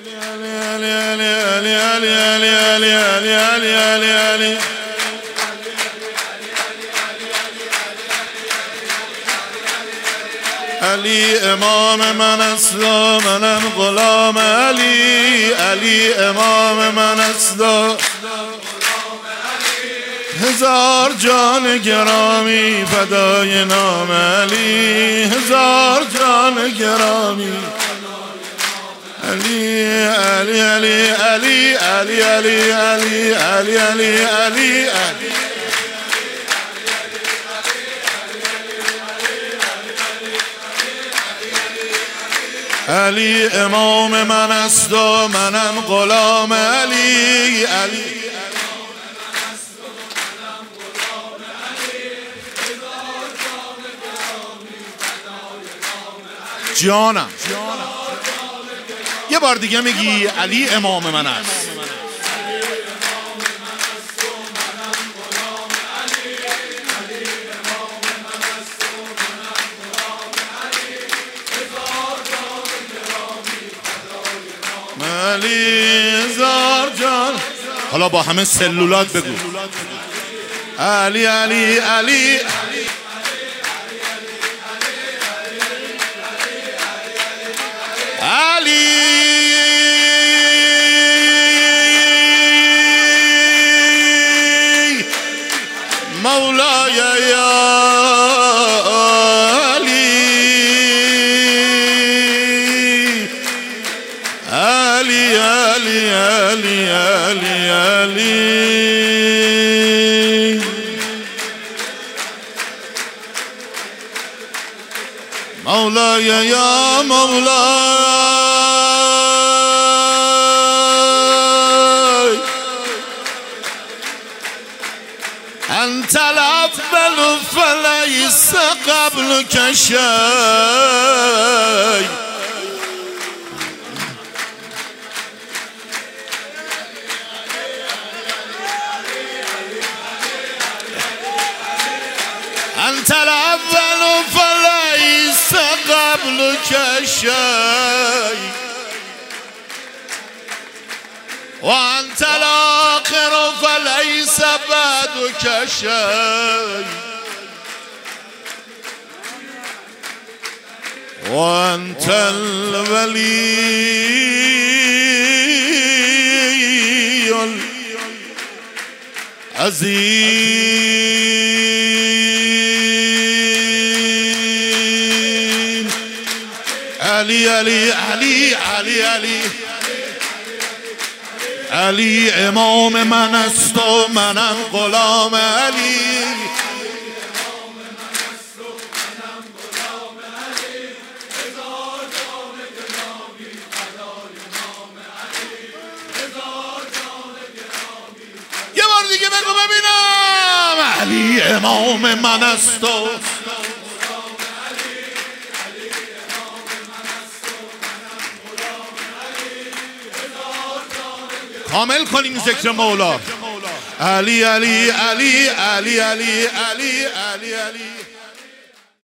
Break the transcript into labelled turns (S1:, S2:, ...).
S1: علی امام من است و منم غلام علی. علی امام من است و هزار جان گرامی فدای نام علی. هزار جان گرامی علی علی علی علی علی علی علی علی علی علی علی امام من است و منم غلام علی. علی جانم یه بار دیگه میگی علی امام من است. علی هزار جان. حالا با همه سلولات بگو علی علی علی علی مولای یا علی علی علی علی علی علی مولای یا مولای انت الاول فلیس قبلک شیء. انت الاول فلیس قبلک شیء و انت الاخر فلیس بعدک شیء و انت الولی العظیم. علی علی علی علی علی علی امام من است و منم غلام علی. یه بار دیگه بگو ببینم علی امام من است و کامل کنیم ذکر مولا. علی علی علی علی علی علی علی علی